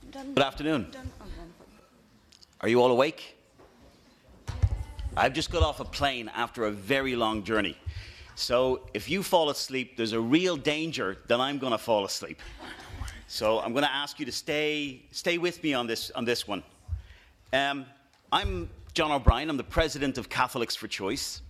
Good afternoon. Are you all awake? I've just got off a plane after a very long journey. So if you fall asleep, there's a real danger that I'm going to fall asleep. So I'm going to ask you to stay with me on this one. I'm John O'Brien. I'm the president of Catholics for Choice.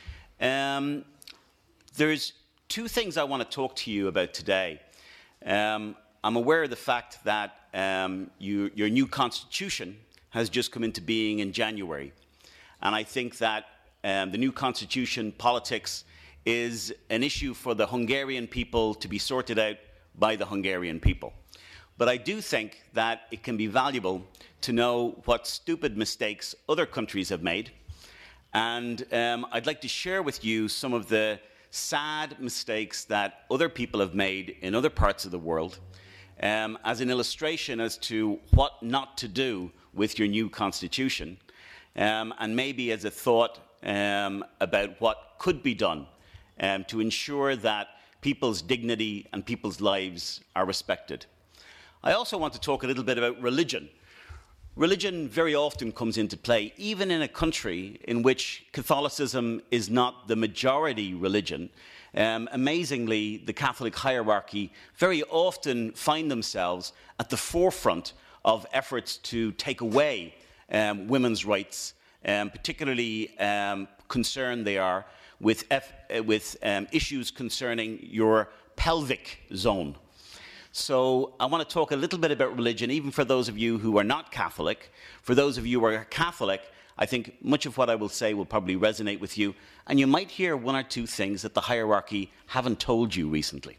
There's two things I want to talk to you about today. I'm aware of the fact that your new constitution has just come into being in January. And I think that the new constitution politics is an issue for the Hungarian people to be sorted out by the Hungarian people. But I do think that it can be valuable to know what stupid mistakes other countries have made. And I'd like to share with you some of the sad mistakes that other people have made in other parts of the world as an illustration as to what not to do with your new constitution, and maybe as a thought about what could be done to ensure that people's dignity and people's lives are respected. I also want to talk a little bit about religion. Religion very often comes into play, even in a country in which Catholicism is not the majority religion. Amazingly, the Catholic hierarchy very often find themselves at the forefront of efforts to take away women's rights, particularly concerned they are with issues concerning your pelvic zone. So I want to talk a little bit about religion, even for those of you who are not Catholic. For those of you who are Catholic, I think much of what I will say will probably resonate with you, and you might hear one or two things that the hierarchy haven't told you recently.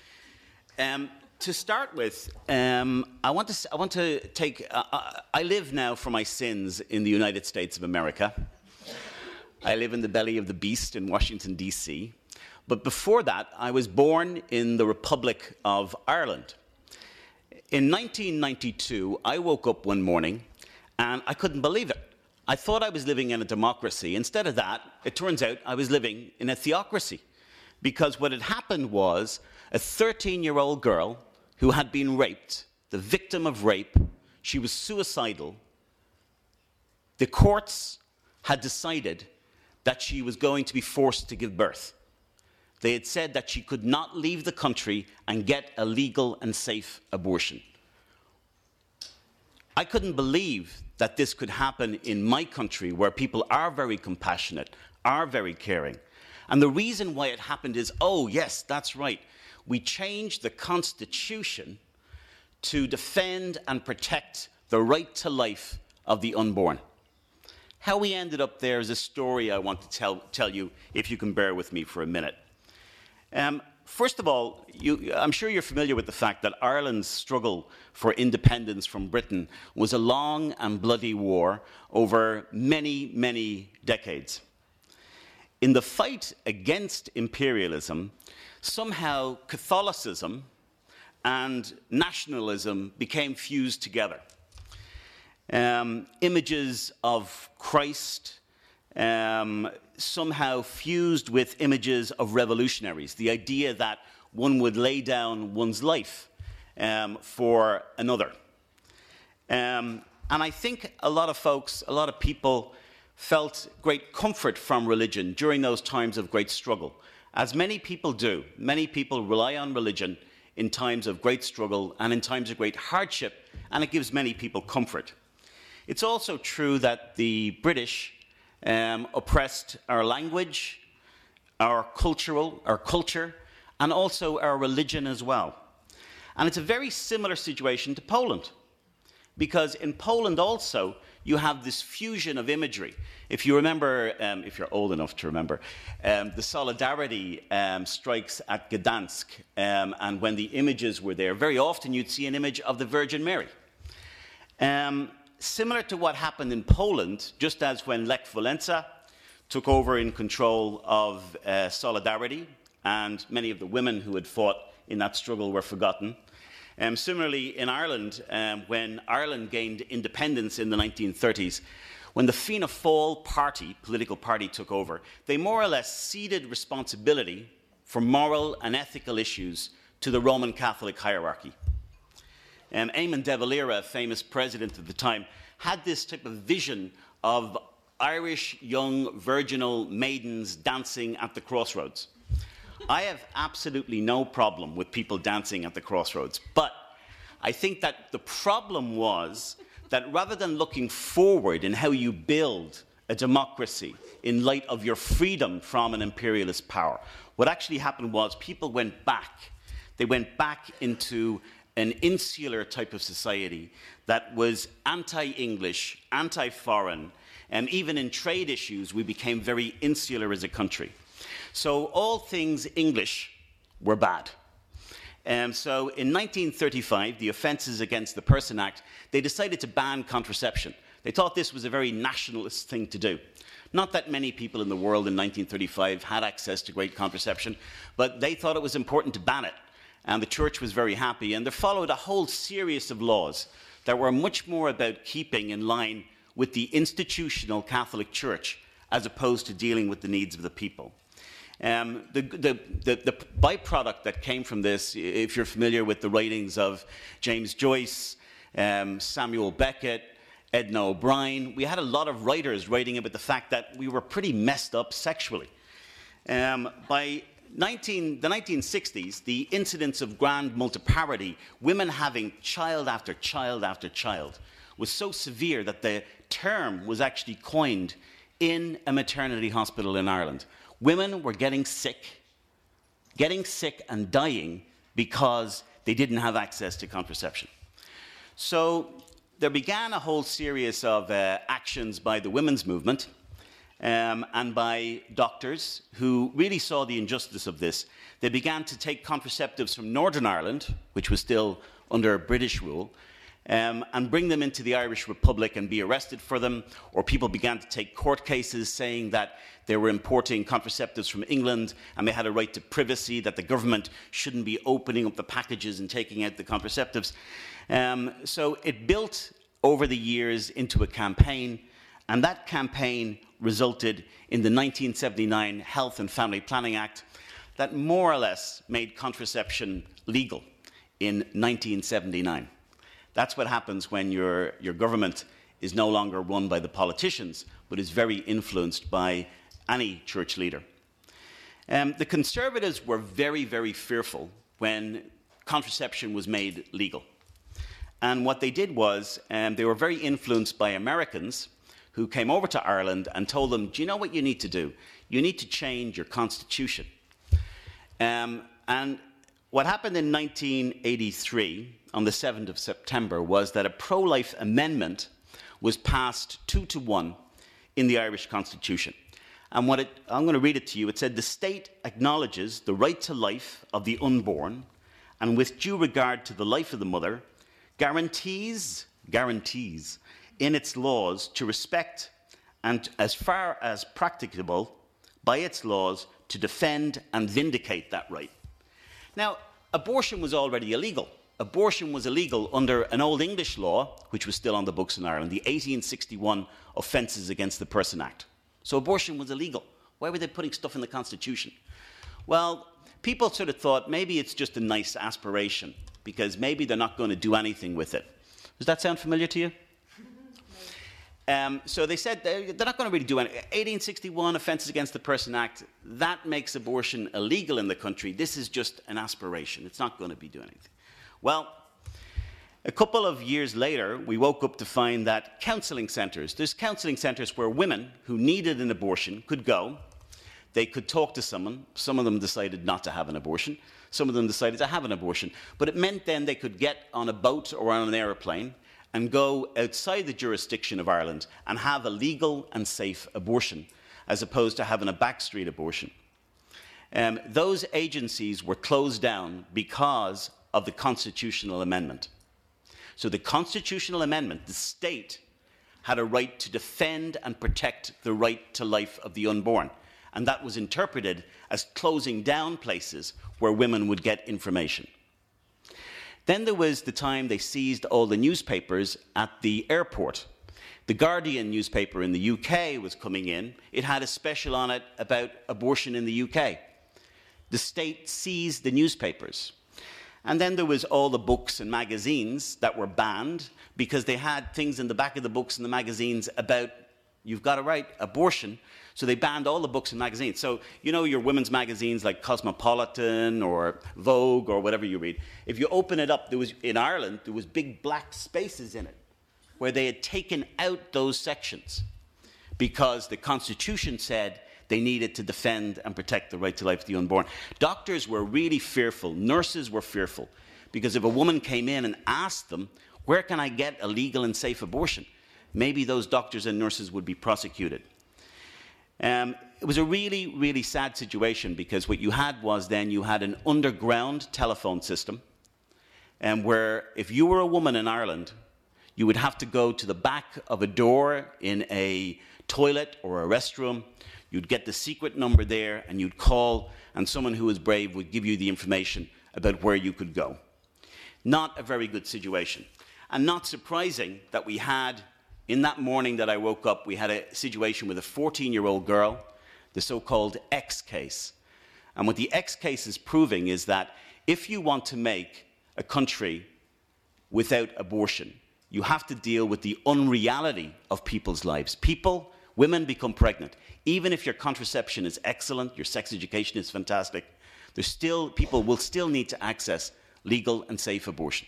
To start with, I want to take. I live now for my sins in the United States of America. I live in the belly of the beast in Washington, D.C. But before that, I was born in the Republic of Ireland. In 1992, I woke up one morning and I couldn't believe it. I thought I was living in a democracy. Instead of that, it turns out I was living in a theocracy. Because what had happened was a 13-year-old girl who had been raped, the victim of rape, she was suicidal. The courts had decided that she was going to be forced to give birth. They had said that she could not leave the country and get a legal and safe abortion. I couldn't believe that this could happen in my country, where people are very compassionate, are very caring. And the reason why it happened is, oh yes, that's right, we changed the Constitution to defend and protect the right to life of the unborn. How we ended up there is a story I want to tell you, if you can bear with me for a minute. First of all, I'm sure you're familiar with the fact that Ireland's struggle for independence from Britain was a long and bloody war over many, many decades. In the fight against imperialism, somehow Catholicism and nationalism became fused together. Images of Christ somehow fused with images of revolutionaries, the idea that one would lay down one's life for another. And I think a lot of people felt great comfort from religion during those times of great struggle, as many people do. Many people rely on religion in times of great struggle and in times of great hardship, and it gives many people comfort. It's also true that the British oppressed our language, our culture, and also our religion as well. And it's a very similar situation to Poland, because in Poland also you have this fusion of imagery. If you remember, if you're old enough to remember, the Solidarity strikes at Gdansk, and when the images were there, very often you'd see an image of the Virgin Mary. Similar to what happened in Poland, just as when Lech Walesa took over in control of Solidarity, and many of the women who had fought in that struggle were forgotten. Similarly, in Ireland, when Ireland gained independence in the 1930s, when the Fianna Fáil party, political party, took over, they more or less ceded responsibility for moral and ethical issues to the Roman Catholic hierarchy. Eamon de Valera, a famous president at the time, had this type of vision of Irish young virginal maidens dancing at the crossroads. I have absolutely no problem with people dancing at the crossroads, but I think that the problem was that rather than looking forward in how you build a democracy in light of your freedom from an imperialist power, what actually happened was people went back. They went back into an insular type of society that was anti-English, anti-foreign, and even in trade issues, we became very insular as a country. So all things English were bad. So in 1935, the Offences Against the Person Act, they decided to ban contraception. They thought this was a very nationalist thing to do. Not that many people in the world in 1935 had access to great contraception, but they thought it was important to ban it. And the church was very happy. And there followed a whole series of laws that were much more about keeping in line with the institutional Catholic Church as opposed to dealing with the needs of the people. The byproduct that came from this, if you're familiar with the writings of James Joyce, Samuel Beckett, Edna O'Brien, we had a lot of writers writing about the fact that we were pretty messed up sexually. By the 1960s, the incidence of grand multiparity, women having child after child after child, was so severe that the term was actually coined in a maternity hospital in Ireland. Women were getting sick and dying because they didn't have access to contraception. So there began a whole series of actions by the women's movement and by doctors who really saw the injustice of this. They began to take contraceptives from Northern Ireland, which was still under British rule, and bring them into the Irish Republic and be arrested for them, or people began to take court cases saying that they were importing contraceptives from England and they had a right to privacy, that the government shouldn't be opening up the packages and taking out the contraceptives. So it built over the years into a campaign, and that campaign resulted in the 1979 Health and Family Planning Act that more or less made contraception legal in 1979. That's what happens when your government is no longer run by the politicians, but is very influenced by any church leader. The Conservatives were very, very fearful when contraception was made legal. And what they did was, they were very influenced by Americans who came over to Ireland and told them, do you know what you need to do? You need to change your constitution. And what happened in 1983, on the 7th of September, was that a pro-life amendment was passed 2-1 in the Irish Constitution. And I'm going to read it to you. It said, the state acknowledges the right to life of the unborn, and with due regard to the life of the mother, guarantees in its laws to respect and, as far as practicable, by its laws, to defend and vindicate that right. Now, abortion was already illegal. Abortion was illegal under an Old English law, which was still on the books in Ireland, the 1861 Offences Against the Person Act. So abortion was illegal. Why were they putting stuff in the Constitution? Well, people sort of thought maybe it's just a nice aspiration, because maybe they're not going to do anything with it. Does that sound familiar to you? So they said they're not going to really do anything. 1861 Offences Against the Person Act, that makes abortion illegal in the country. This is just an aspiration. It's not going to be doing anything. Well, a couple of years later, we woke up to find that counselling centres, there's counselling centres where women who needed an abortion could go. They could talk to someone. Some of them decided not to have an abortion. Some of them decided to have an abortion. But it meant then they could get on a boat or on an aeroplane and go outside the jurisdiction of Ireland and have a legal and safe abortion, as opposed to having a backstreet abortion. Those agencies were closed down because of the constitutional amendment. So the constitutional amendment, the state had a right to defend and protect the right to life of the unborn. And that was interpreted as closing down places where women would get information. Then there was the time they seized all the newspapers at the airport. The Guardian newspaper in the UK was coming in. It had a special on it about abortion in the UK. The state seized the newspapers. And then there was all the books and magazines that were banned because they had things in the back of the books and the magazines about, you've got it right, abortion. So they banned all the books and magazines. So, you know, your women's magazines like Cosmopolitan or Vogue or whatever you read, if you open it up, in Ireland, there was big black spaces in it where they had taken out those sections because the Constitution said they needed to defend and protect the right to life of the unborn. Doctors were really fearful. Nurses were fearful. Because if a woman came in and asked them, where can I get a legal and safe abortion? Maybe those doctors and nurses would be prosecuted. It was a really, really sad situation because what you had was then you had an underground telephone system where if you were a woman in Ireland, you would have to go to the back of a door in a toilet or a restroom. You'd get the secret number there and you'd call, and someone who was brave would give you the information about where you could go. Not a very good situation. And not surprising that we had, in that morning that I woke up, we had a situation with a 14-year-old girl, the so-called X case. And what the X case is proving is that if you want to make a country without abortion, you have to deal with the unreality of people's lives. Women become pregnant. Even if your contraception is excellent, your sex education is fantastic, people will still need to access legal and safe abortion.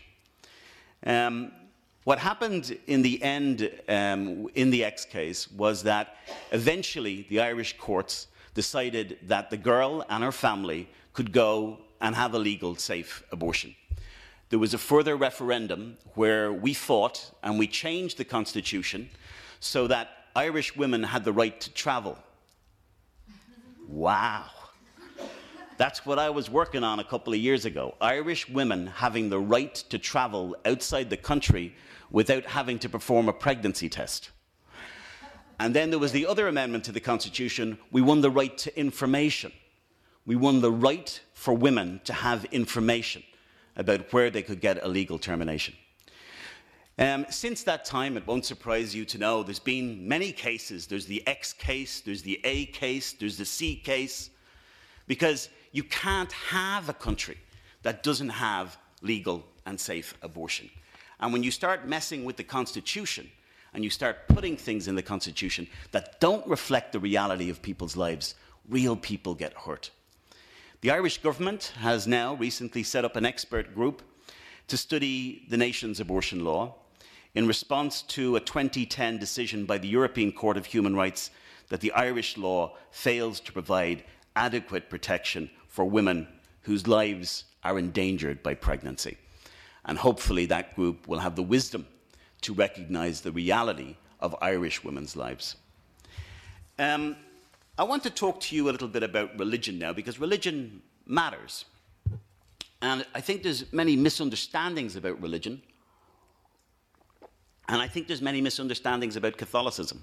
What happened in the end in the X case was that eventually the Irish courts decided that the girl and her family could go and have a legal, safe abortion. There was a further referendum where we fought and we changed the Constitution so that Irish women had the right to travel. Wow. That's what I was working on a couple of years ago. Irish women having the right to travel outside the country without having to perform a pregnancy test. And then there was the other amendment to the Constitution. We won the right to information. We won the right for women to have information about where they could get a legal termination. Since that time, it won't surprise you to know, there's been many cases. There's the X case, there's the A case, there's the C case, because you can't have a country that doesn't have legal and safe abortion. And when you start messing with the Constitution and you start putting things in the Constitution that don't reflect the reality of people's lives, real people get hurt. The Irish government has now recently set up an expert group to study the nation's abortion law in response to a 2010 decision by the European Court of Human Rights that the Irish law fails to provide adequate protection for women whose lives are endangered by pregnancy. And hopefully that group will have the wisdom to recognize the reality of Irish women's lives. I want to talk to you a little bit about religion now, because religion matters. And I think there's many misunderstandings about religion. And I think there's many misunderstandings about Catholicism.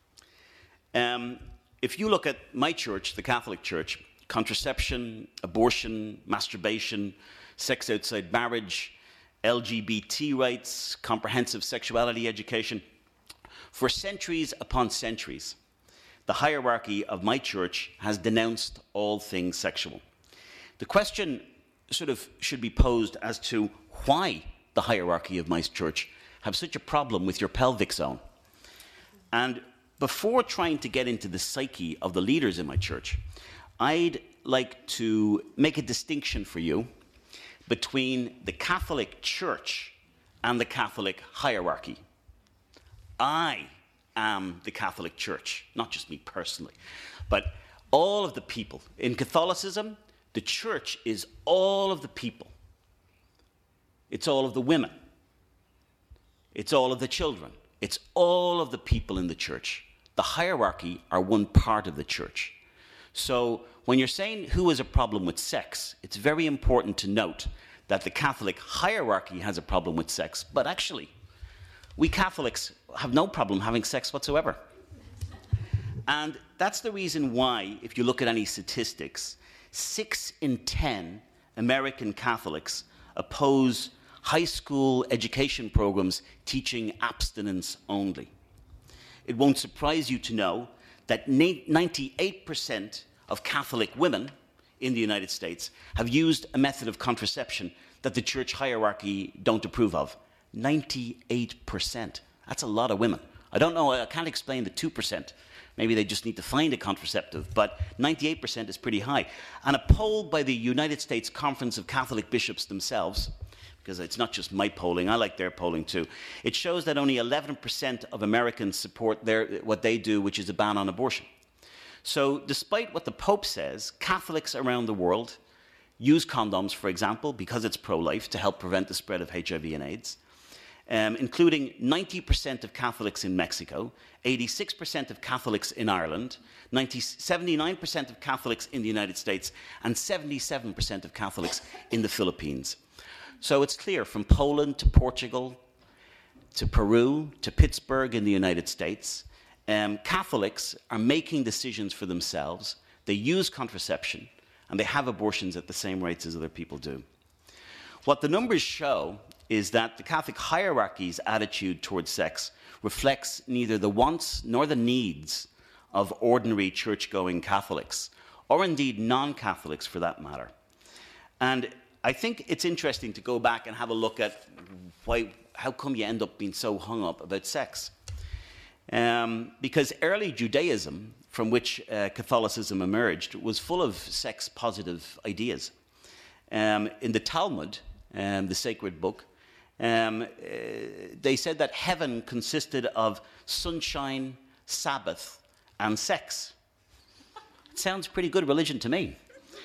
If you look at my church, the Catholic Church, contraception, abortion, masturbation, sex outside marriage, LGBT rights, comprehensive sexuality education, for centuries upon centuries, the hierarchy of my church has denounced all things sexual. The question sort of should be posed as to why the hierarchy of my church have such a problem with your pelvic zone. And before trying to get into the psyche of the leaders in my church, I'd like to make a distinction for you between the Catholic Church and the Catholic hierarchy. I am the Catholic Church, not just me personally, but all of the people. In Catholicism, the church is all of the people. It's all of the women. It's all of the children. It's all of the people in the church. The hierarchy are one part of the church. So when you're saying who has a problem with sex, it's very important to note that the Catholic hierarchy has a problem with sex, but actually, we Catholics have no problem having sex whatsoever. And that's the reason why, if you look at any statistics, 6 in 10 American Catholics oppose high school education programs teaching abstinence only. It won't surprise you to know that 98% of Catholic women in the United States have used a method of contraception that the church hierarchy don't approve of. 98%. That's a lot of women. I don't know, I can't explain the 2%. Maybe they just need to find a contraceptive, but 98% is pretty high. And a poll by the United States Conference of Catholic Bishops themselves, because it's not just my polling, I like their polling too, it shows that only 11% of Americans support what they do, which is a ban on abortion. So despite what the Pope says, Catholics around the world use condoms, for example, because it's pro-life, to help prevent the spread of HIV and AIDS. Including 90% of Catholics in Mexico, 86% of Catholics in Ireland, 79% of Catholics in the United States, and 77% of Catholics in the Philippines. So it's clear, from Poland to Portugal, to Peru, to Pittsburgh in the United States, Catholics are making decisions for themselves. They use contraception, and they have abortions at the same rates as other people do. What the numbers show is that the Catholic hierarchy's attitude towards sex reflects neither the wants nor the needs of ordinary church-going Catholics, or indeed non-Catholics for that matter. And I think it's interesting to go back and have a look at how come you end up being so hung up about sex. Because early Judaism, from which Catholicism emerged, was full of sex-positive ideas. In the Talmud, the sacred book, they said that heaven consisted of sunshine, Sabbath, and sex. It sounds pretty good religion to me.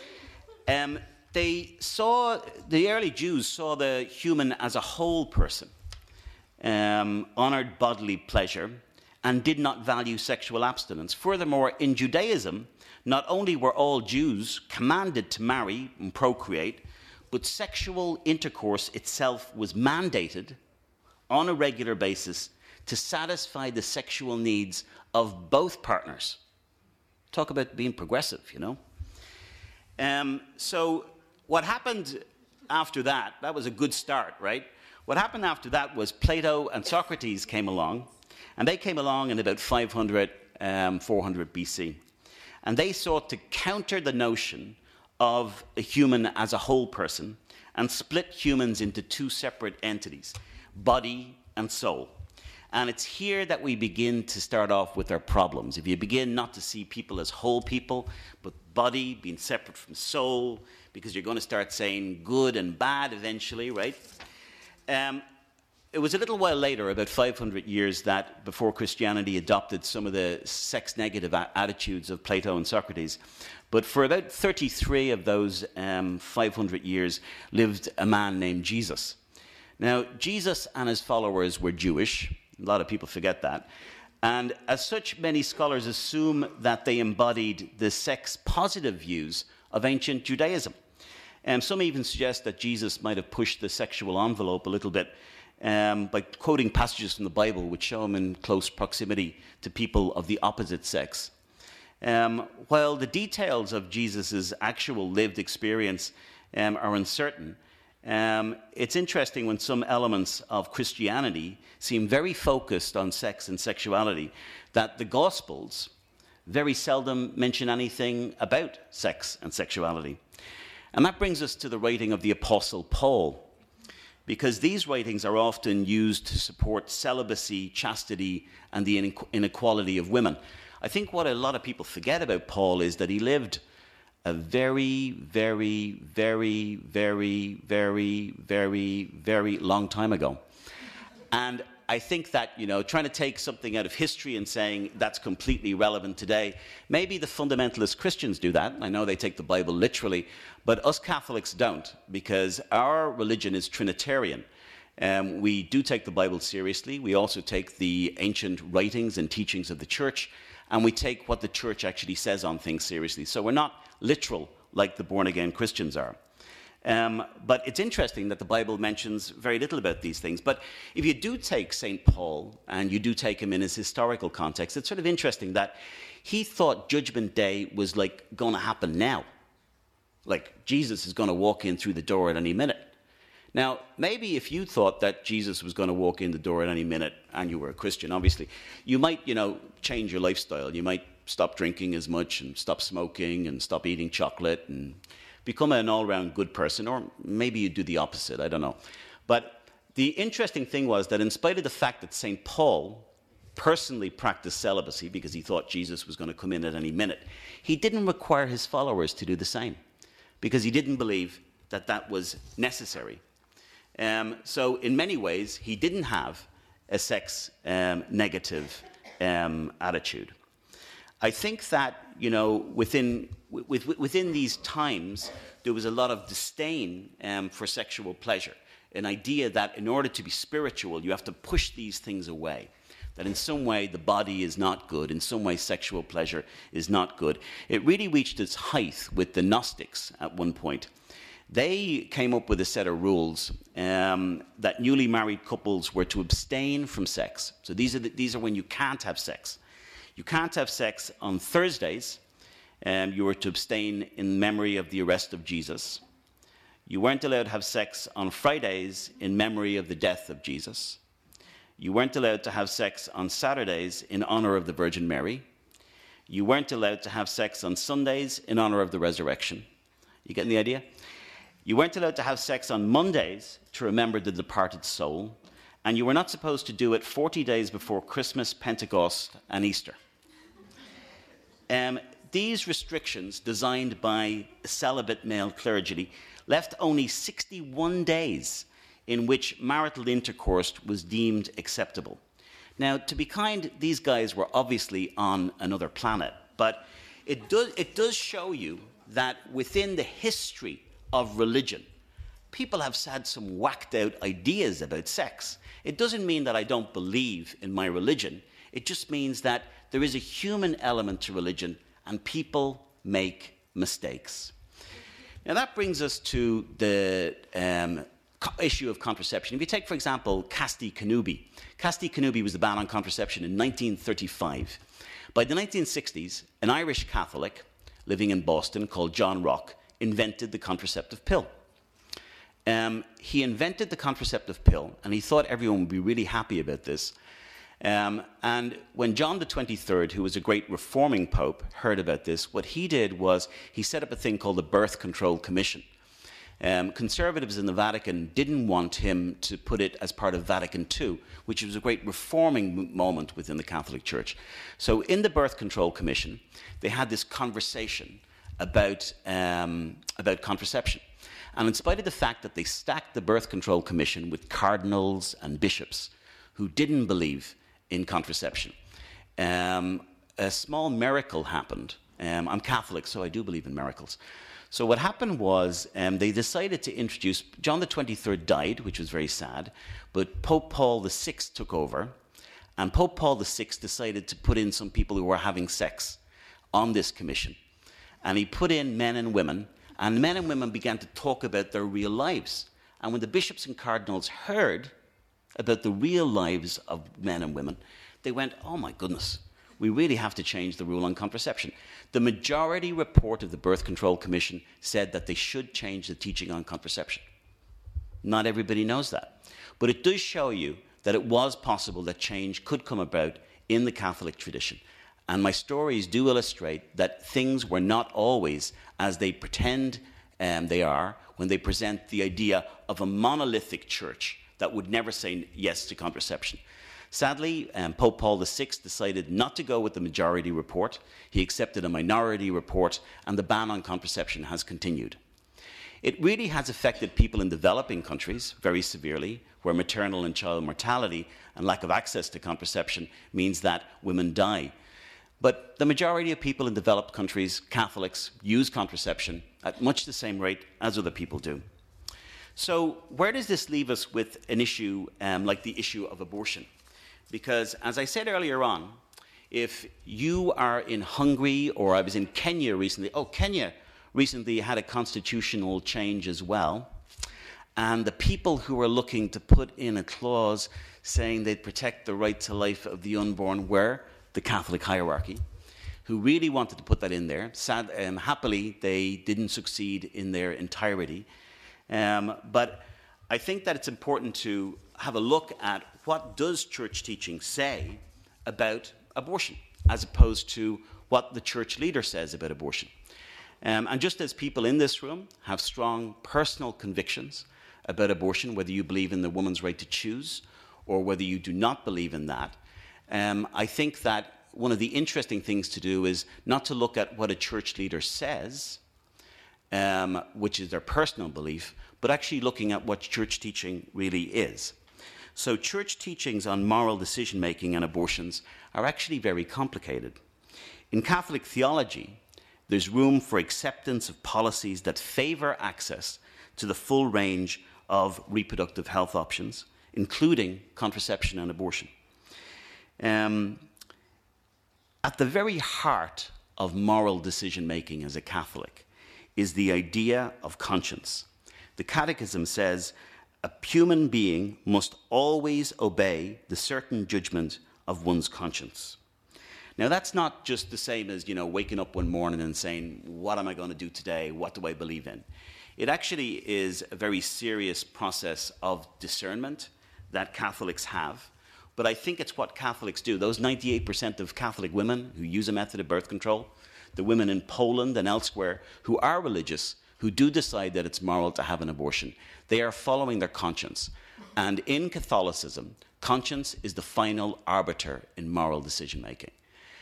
The early Jews saw the human as a whole person, honored bodily pleasure, and did not value sexual abstinence. Furthermore, in Judaism, not only were all Jews commanded to marry and procreate, but sexual intercourse itself was mandated on a regular basis to satisfy the sexual needs of both partners. Talk about being progressive, you know. So what happened after that was a good start, right? What happened after that was Plato and Socrates came along, and they came along in about 500, 400 BC. And they sought to counter the notion of a human as a whole person and split humans into two separate entities, body and soul. And it's here that we begin to start off with our problems. If you begin not to see people as whole people, but body being separate from soul, because you're going to start saying good and bad eventually, right? It was a little while later, about 500 years, that before Christianity adopted some of the sex-negative attitudes of Plato and Socrates. But for about 33 of those 500 years lived a man named Jesus. Now, Jesus and his followers were Jewish. A lot of people forget that. And as such, many scholars assume that they embodied the sex-positive views of ancient Judaism. Some even suggest that Jesus might have pushed the sexual envelope a little bit by quoting passages from the Bible which show him in close proximity to people of the opposite sex. While the details of Jesus' actual lived experience are uncertain, it's interesting when some elements of Christianity seem very focused on sex and sexuality, that the Gospels very seldom mention anything about sex and sexuality. And that brings us to the writing of the Apostle Paul, because these writings are often used to support celibacy, chastity, and the inequality of women. I think what a lot of people forget about Paul is that he lived a very, very, very, very, very, very, very long time ago. And I think that, trying to take something out of history and saying that's completely relevant today, maybe the fundamentalist Christians do that. I know they take the Bible literally, but us Catholics don't, because our religion is Trinitarian. We do take the Bible seriously. We also take the ancient writings and teachings of the church, and we take what the church actually says on things seriously. So we're not literal like the born-again Christians are. But it's interesting that the Bible mentions very little about these things. But if you do take St. Paul, and you do take him in his historical context, it's sort of interesting that he thought Judgment Day was going to happen now. Like Jesus is going to walk in through the door at any minute. Now, maybe if you thought that Jesus was going to walk in the door at any minute, and you were a Christian, obviously, you might, change your lifestyle. You might stop drinking as much and stop smoking and stop eating chocolate and become an all-round good person, or maybe you do the opposite, I don't know. But the interesting thing was that in spite of the fact that St. Paul personally practiced celibacy because he thought Jesus was going to come in at any minute, he didn't require his followers to do the same because he didn't believe that that was necessary. So in many ways, he didn't have a sex negative attitude. I think that, within these times, there was a lot of disdain for sexual pleasure, an idea that in order to be spiritual, you have to push these things away, that in some way the body is not good, in some way sexual pleasure is not good. It really reached its height with the Gnostics at one point. They came up with a set of rules that newly married couples were to abstain from sex. So these are when you can't have sex. You can't have sex on Thursdays. You were to abstain in memory of the arrest of Jesus. You weren't allowed to have sex on Fridays in memory of the death of Jesus. You weren't allowed to have sex on Saturdays in honor of the Virgin Mary. You weren't allowed to have sex on Sundays in honor of the resurrection. You getting the idea? You weren't allowed to have sex on Mondays to remember the departed soul, and you were not supposed to do it 40 days before Christmas, Pentecost, and Easter. These restrictions, designed by celibate male clergy, left only 61 days in which marital intercourse was deemed acceptable. Now, to be kind, these guys were obviously on another planet, but it does show you that within the history of religion, people have had some whacked out ideas about sex. It doesn't mean that I don't believe in my religion. It just means that there is a human element to religion and people make mistakes. Now that brings us to the issue of contraception. If you take, for example, Casti Connubii. Casti Connubii was the ban on contraception in 1935. By the 1960s, an Irish Catholic living in Boston called John Rock invented the contraceptive pill. He invented the contraceptive pill, and he thought everyone would be really happy about this. And when John the 23rd, who was a great reforming pope, heard about this, what he did was he set up a thing called the Birth Control Commission. Conservatives in the Vatican didn't want him to put it as part of Vatican II, which was a great reforming moment within the Catholic Church. So in the Birth Control Commission, they had this conversation about contraception. And in spite of the fact that they stacked the Birth Control Commission with cardinals and bishops who didn't believe in contraception, a small miracle happened. I'm Catholic, so I do believe in miracles. So what happened was they decided to introduce, John the 23rd died, which was very sad, but Pope Paul VI took over, and Pope Paul VI decided to put in some people who were having sex on this commission. And he put in men and women, and men and women began to talk about their real lives. And when the bishops and cardinals heard about the real lives of men and women, they went, oh my goodness, we really have to change the rule on contraception. The majority report of the Birth Control Commission said that they should change the teaching on contraception. Not everybody knows that. But it does show you that it was possible that change could come about in the Catholic tradition. And my stories do illustrate that things were not always as they pretend they are when they present the idea of a monolithic church that would never say yes to contraception. Sadly, Pope Paul VI decided not to go with the majority report. He accepted a minority report, and the ban on contraception has continued. It really has affected people in developing countries very severely, where maternal and child mortality and lack of access to contraception means that women die. But the majority of people in developed countries, Catholics, use contraception at much the same rate as other people do. So where does this leave us with an issue like the issue of abortion? Because as I said earlier on, if you are in Hungary, or I was in Kenya recently, Kenya recently had a constitutional change as well, and the people who were looking to put in a clause saying they'd protect the right to life of the unborn were the Catholic hierarchy, who really wanted to put that in there. Happily, they didn't succeed in their entirety. But I think that it's important to have a look at what does church teaching say about abortion, as opposed to what the church leader says about abortion. And just as people in this room have strong personal convictions about abortion, whether you believe in the woman's right to choose or whether you do not believe in that, I think that one of the interesting things to do is not to look at what a church leader says, which is their personal belief, but actually looking at what church teaching really is. So church teachings on moral decision-making and abortions are actually very complicated. In Catholic theology, there's room for acceptance of policies that favor access to the full range of reproductive health options, including contraception and abortion. At the very heart of moral decision-making as a Catholic is the idea of conscience. The Catechism says, a human being must always obey the certain judgment of one's conscience. Now, that's not just the same as, waking up one morning and saying, what am I going to do today? What do I believe in? It actually is a very serious process of discernment that Catholics have. But I think it's what Catholics do. Those 98% of Catholic women who use a method of birth control, the women in Poland and elsewhere who are religious, who do decide that it's moral to have an abortion, they are following their conscience. And in Catholicism, conscience is the final arbiter in moral decision-making.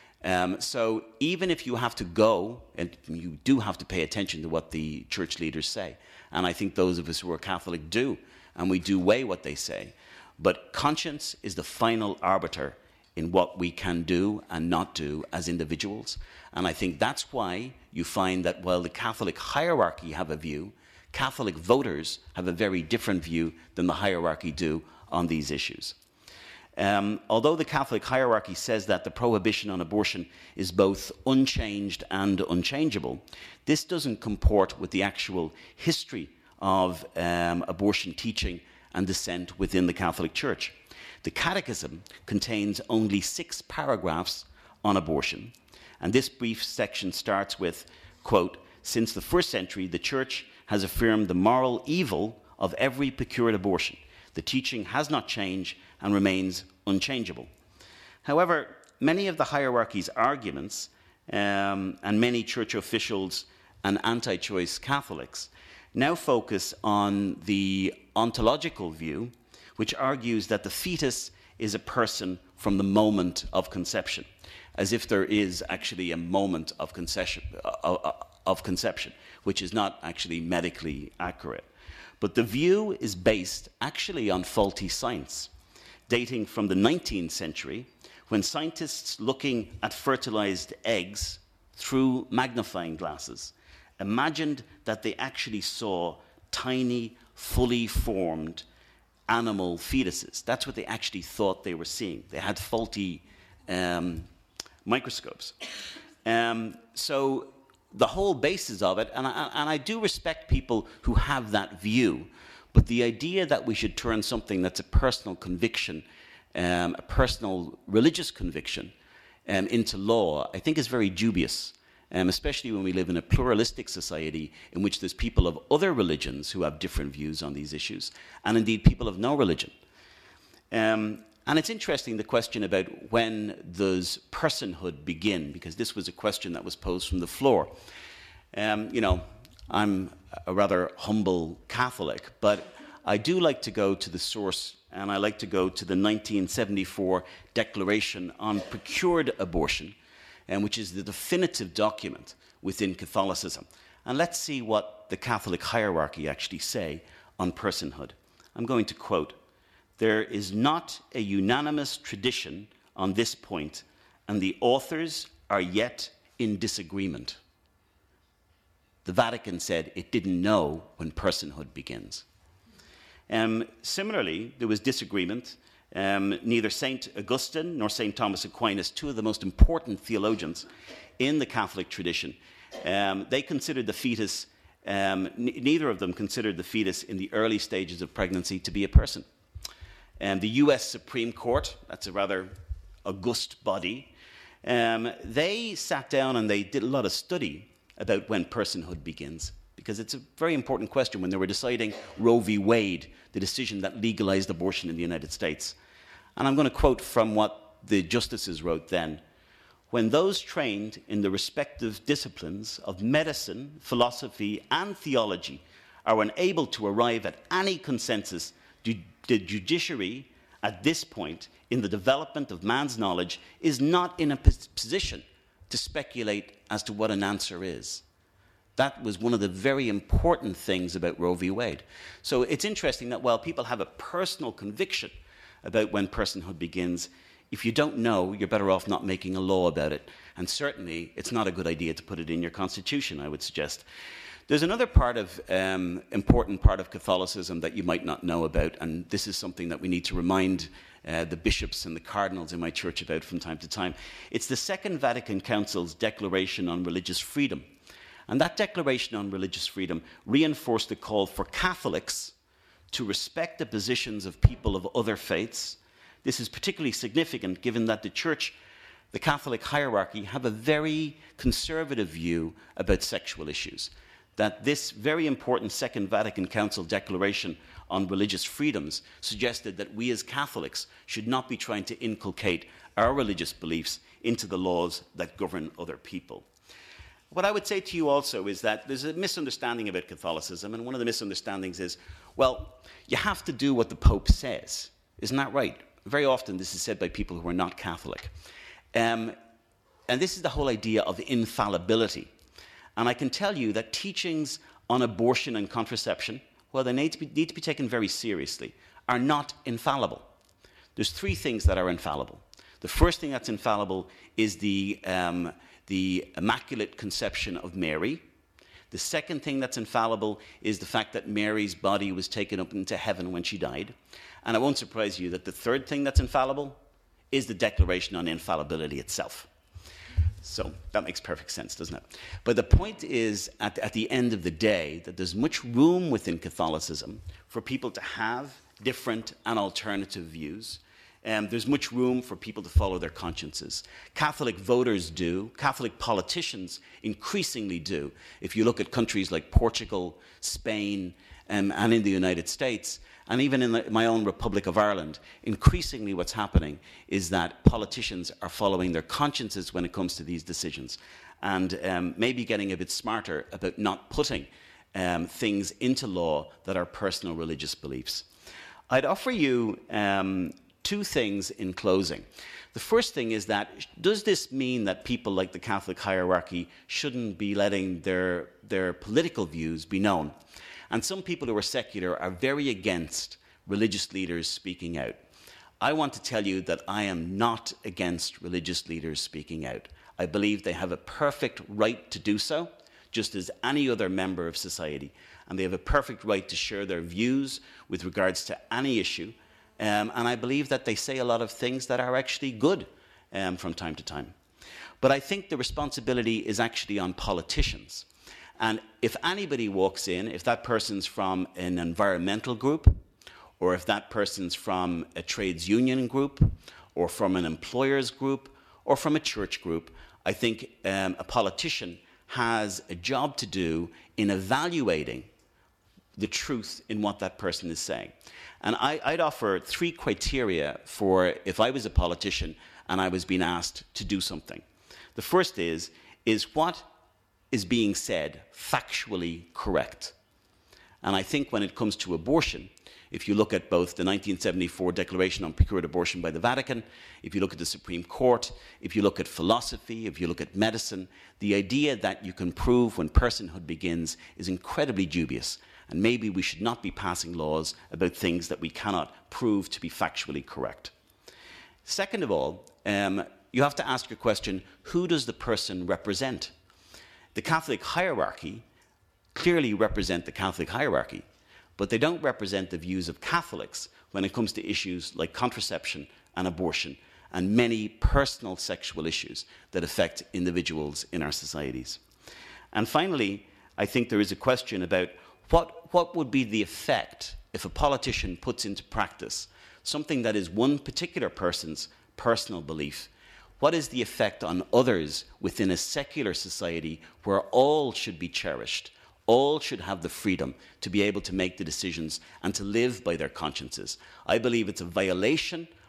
So even if you have to go, and you do have to pay attention to what the church leaders say, and I think those of us who are Catholic do, and we do weigh what they say, but conscience is the final arbiter in what we can do and not do as individuals. And I think that's why you find that while the Catholic hierarchy have a view, Catholic voters have a very different view than the hierarchy do on these issues. Although the Catholic hierarchy says that the prohibition on abortion is both unchanged and unchangeable, this doesn't comport with the actual history of abortion teaching and dissent within the Catholic Church. The Catechism contains only 6 paragraphs on abortion, and this brief section starts with, quote, "Since the first century, the Church has affirmed the moral evil of every procured abortion. The teaching has not changed and remains unchangeable." However, many of the hierarchy's arguments, and many church officials and anti-choice Catholics, now focus on the ontological view, which argues that the fetus is a person from the moment of conception, as if there is actually a moment of conception, which is not actually medically accurate. But the view is based actually on faulty science, dating from the 19th century, when scientists looking at fertilized eggs through magnifying glasses imagined that they actually saw tiny, fully formed animal fetuses. That's what they actually thought they were seeing. They had faulty microscopes. So the whole basis of it, and I do respect people who have that view, but the idea that we should turn something that's a personal conviction, a personal religious conviction, into law, I think is very dubious, especially when we live in a pluralistic society in which there's people of other religions who have different views on these issues, and indeed people of no religion. And it's interesting, the question about when does personhood begin, because this was a question that was posed from the floor. I'm a rather humble Catholic, but I do like to go to the source, and I like to go to the 1974 Declaration on Procured Abortion, which is the definitive document within Catholicism. And let's see what the Catholic hierarchy actually say on personhood. I'm going to quote, "There is not a unanimous tradition on this point, and the authors are yet in disagreement." The Vatican said it didn't know when personhood begins. Similarly, there was disagreement. Neither St. Augustine nor St. Thomas Aquinas, two of the most important theologians in the Catholic tradition, they considered the fetus, neither of them considered the fetus in the early stages of pregnancy to be a person. The US Supreme Court, that's a rather august body, they sat down and they did a lot of study about when personhood begins, because it's a very important question when they were deciding Roe v. Wade, the decision that legalized abortion in the United States. And I'm going to quote from what the justices wrote then. when those trained in the respective disciplines of medicine, philosophy, and theology are unable to arrive at any consensus, the judiciary at this point in the development of man's knowledge is not in a position to speculate as to what an answer is. That was one of the very important things about Roe v. Wade. So it's interesting that while people have a personal conviction about when personhood begins, if you don't know, you're better off not making a law about it. And certainly, it's not a good idea to put it in your constitution, I would suggest. There's another important part of Catholicism that you might not know about, and this is something that we need to remind the bishops and the cardinals in my church about from time to time. It's the Second Vatican Council's Declaration on Religious Freedom. And that Declaration on Religious Freedom reinforced the call for Catholics to respect the positions of people of other faiths. This is particularly significant given that the Church, the Catholic hierarchy, have a very conservative view about sexual issues. That this very important Second Vatican Council Declaration on Religious Freedoms suggested that we as Catholics should not be trying to inculcate our religious beliefs into the laws that govern other people. What I would say to you also is that there's a misunderstanding about Catholicism, and one of the misunderstandings is, well, you have to do what the Pope says. Isn't that right? Very often this is said by people who are not Catholic. And this is the whole idea of infallibility. And I can tell you that teachings on abortion and contraception, well, they need to be taken very seriously, are not infallible. There's three things that are infallible. The first thing that's infallible is the Immaculate Conception of Mary. The second thing that's infallible is the fact that Mary's body was taken up into heaven when she died. And it won't surprise you that the third thing that's infallible is the Declaration on Infallibility itself. So that makes perfect sense, doesn't it? But the point is, at the end of the day, that there's much room within Catholicism for people to have different and alternative views. There's much room for people to follow their consciences. Catholic voters do. Catholic politicians increasingly do. If you look at countries like Portugal, Spain, and in the United States, and even in my own Republic of Ireland, increasingly what's happening is that politicians are following their consciences when it comes to these decisions, and maybe getting a bit smarter about not putting things into law that are personal religious beliefs. I'd offer you two things in closing. The first thing is that, does this mean that people like the Catholic hierarchy shouldn't be letting their political views be known? And some people who are secular are very against religious leaders speaking out. I want to tell you that I am not against religious leaders speaking out. I believe they have a perfect right to do so, just as any other member of society. And they have a perfect right to share their views with regards to any issue. And I believe that they say a lot of things that are actually good from time to time. But I think the responsibility is actually on politicians. And if anybody walks in, if that person's from an environmental group, or if that person's from a trades union group, or from an employers group, or from a church group, I think a politician has a job to do in evaluating the truth in what that person is saying. And I'd offer three criteria for if I was a politician and I was being asked to do something. The first is what is being said factually correct? And I think when it comes to abortion, if you look at both the 1974 Declaration on Procured Abortion by the Vatican, if you look at the Supreme Court, if you look at philosophy, if you look at medicine, the idea that you can prove when personhood begins is incredibly dubious. And maybe we should not be passing laws about things that we cannot prove to be factually correct. Second of all, you have to ask your question, who does the person represent? The Catholic hierarchy clearly represent the Catholic hierarchy, but they don't represent the views of Catholics when it comes to issues like contraception and abortion and many personal sexual issues that affect individuals in our societies. And finally, I think there is a question about what would be the effect if a politician puts into practice something that is one particular person's personal belief. What is the effect on others within a secular society where all should be cherished? All should have the freedom to be able to make the decisions and to live by their consciences. I believe it's a violation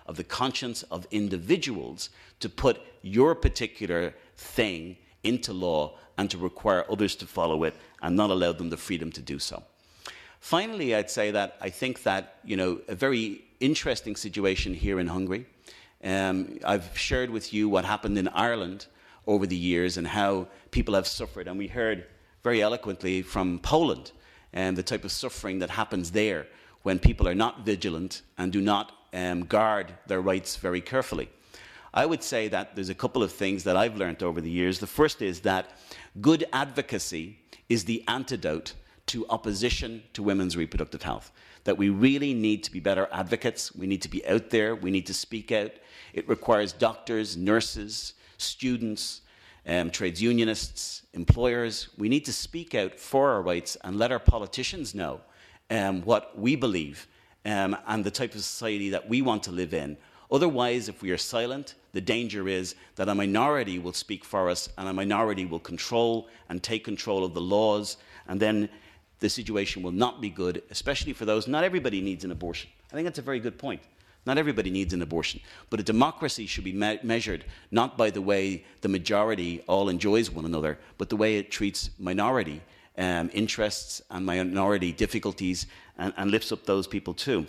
of the conscience of individuals to put your particular thing into law and to require others to follow it and not allow them the freedom to do so. Finally, I'd say that I think that, a very interesting situation here in Hungary. I've shared with you what happened in Ireland over the years and how people have suffered. And we heard very eloquently from Poland and the type of suffering that happens there when people are not vigilant and do not guard their rights very carefully. I would say that there's a couple of things that I've learned over the years. The first is that good advocacy is the antidote to opposition to women's reproductive health. That we really need to be better advocates. We need to be out there. We need to speak out. It requires doctors, nurses, students, trades unionists, employers. We need to speak out for our rights and let our politicians know what we believe and the type of society that we want to live in. Otherwise, if we are silent, the danger is that a minority will speak for us and a minority will control and take control of the laws, and then the situation will not be good, especially for those. Not everybody needs an abortion. I think that's a very good point. Not everybody needs an abortion. But a democracy should be measured not by the way the majority all enjoys one another, but the way it treats minority interests and minority difficulties and lifts up those people too.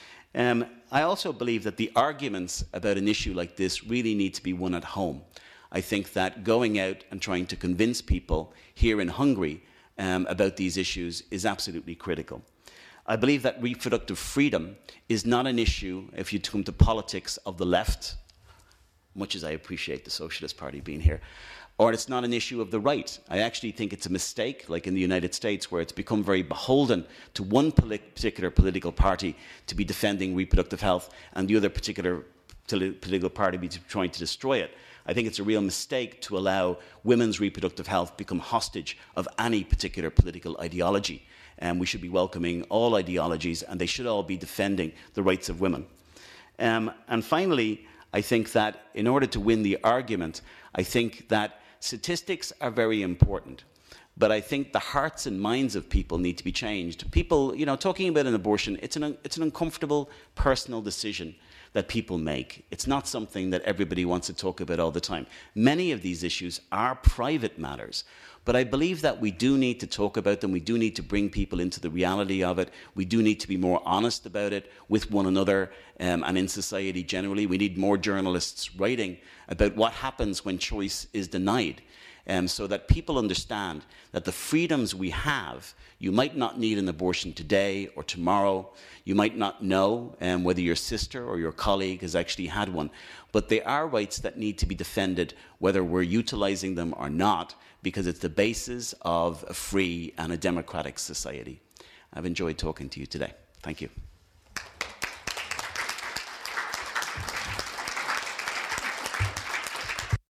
I also believe that the arguments about an issue like this really need to be won at home. I think that going out and trying to convince people here in Hungary about these issues is absolutely critical. I believe that reproductive freedom is not an issue, if you come to politics, of the left, much as I appreciate the Socialist Party being here, or it's not an issue of the right. I actually think it's a mistake, like in the United States, where it's become very beholden to one particular political party to be defending reproductive health and the other particular political party be trying to destroy it. I think it's a real mistake to allow women's reproductive health become hostage of any particular political ideology. And we should be welcoming all ideologies, and they should all be defending the rights of women. And finally, I think that in order to win the argument, I think that statistics are very important. But I think the hearts and minds of people need to be changed. People, talking about an abortion, it's an uncomfortable personal decision that people make. It's not something that everybody wants to talk about all the time. Many of these issues are private matters. But I believe that we do need to talk about them. We do need to bring people into the reality of it. We do need to be more honest about it with one another and in society generally. We need more journalists writing about what happens when choice is denied. So that people understand that the freedoms we have, you might not need an abortion today or tomorrow. You might not know whether your sister or your colleague has actually had one. But they are rights that need to be defended, whether we're utilizing them or not, because it's the basis of a free and a democratic society. I've enjoyed talking to you today. Thank you.